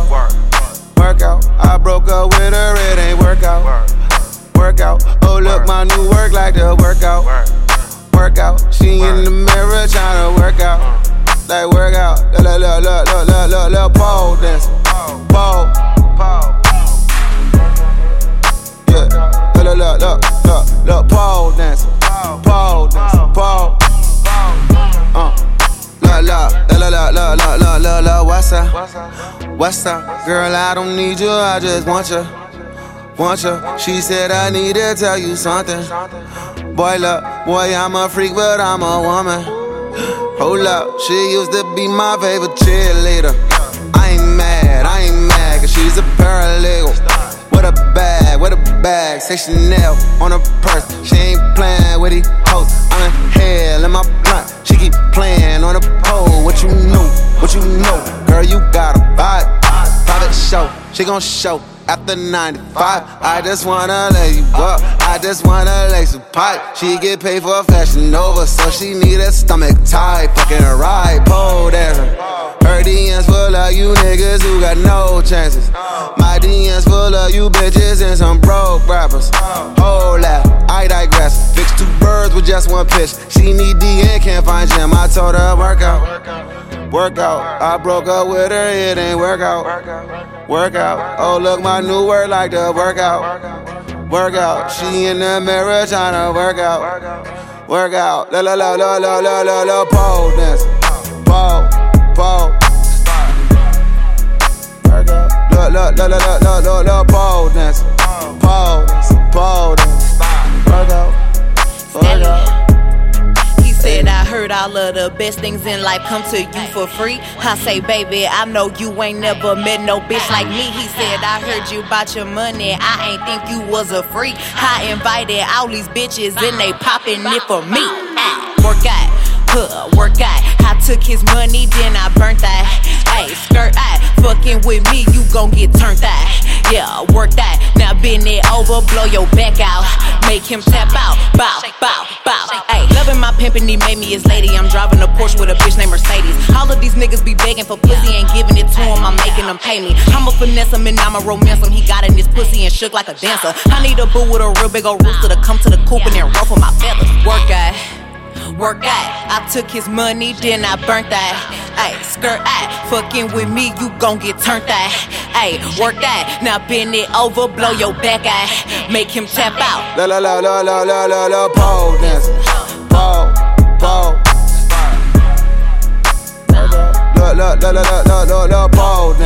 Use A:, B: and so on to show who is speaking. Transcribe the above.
A: Workout. I broke up with her, it ain't workout. Workout. Oh look, my new work like the workout. Workout. She in the mirror tryna work out. Like workout. Look, pole dancing. Pole. Yeah. Look, pole dancing. Pole dancing. Pole. Look, what's up? Girl, I don't need you, I just want you. She said I need to tell you something. Boy, look, boy, I'm a freak, but I'm a woman. Hold up, she used to be my favorite cheerleader. I ain't mad, cause she's a paralegal. With a bag, say Chanel on her purse. She ain't playing with these hoes. I'm in hell in my blunt. She keep playing on the pole. What you know? Girl, you got a vibe. Private show, she gon' show after 95. I just wanna lay you up. I just wanna lace a pipe. She get paid for Fashion Nova, so she need a stomach tight. Fucking ride, pole dancer. Her DMs full of you niggas who got no chances. My DMs full of you bitches and some broke rappers. Hold up, I digress. Fix two birds with just one pitch. She need D and can't find Jim. I told her workout. I broke up with her, it ain't workout. Oh look, my new word like the workout. She in the mirror tryna work out. Pole dancing. Pole. Look, pole dancing. Pole dancing. Work out.
B: He said, I heard all of the best things in life come to you for free. I say, baby, I know you ain't never met no bitch like me. He said, I heard you about your money, I ain't think you was a freak. I invited all these bitches and they poppin' it for me. Work out. I took his money, then I burnt that. Ayy, skirt out, fucking with me, you gon' get turned out. Yeah, work that. Now bend it over, blow your back out. Make him tap out, bow. Ayy, loving my pimpin', he made me his lady. I'm driving a Porsche with a bitch named Mercedes. All of these niggas be begging for pussy, ain't giving it to him, I'm making them pay me. I'ma finesse him and I'ma romance him. He got in his pussy and shook like a dancer. I need a boo with a real big old rooster to come to the coop and then ruffle my feathers. Work out. I took his money, then I burnt that. Ayy, skirt out, fucking with me, you gon' get turned out. Ayy, work that. Now bend it over, blow your back out. Make him tap out.
A: Pole dancing. Pole. Look, pole